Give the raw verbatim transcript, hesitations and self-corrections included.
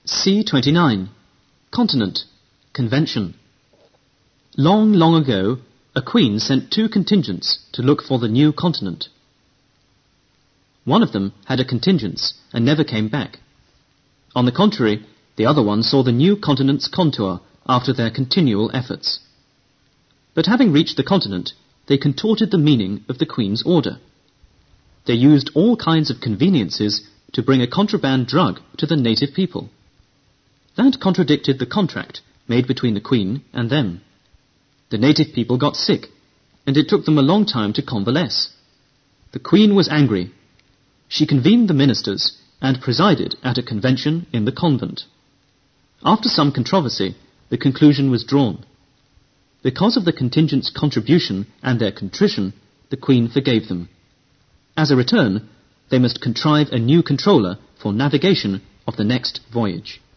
C twenty-nine. Continent. Convention. Long, long ago, a queen sent two contingents to look for the new continent. One of them had a contingence and never came back. On the contrary, the other one saw the new continent's contour after their continual efforts. But having reached the continent, they contorted the meaning of the queen's order. They used all kinds of conveniences to bring a contraband drug to the native people. That contradicted the contract made between the queen and them. The native people got sick, and it took them a long time to convalesce. The queen was angry. She convened the ministers and presided at a convention in the convent. After some controversy, the conclusion was drawn. Because of the contingent's contribution and their contrition, the queen forgave them. As a return, they must contrive a new controller for navigation of the next voyage.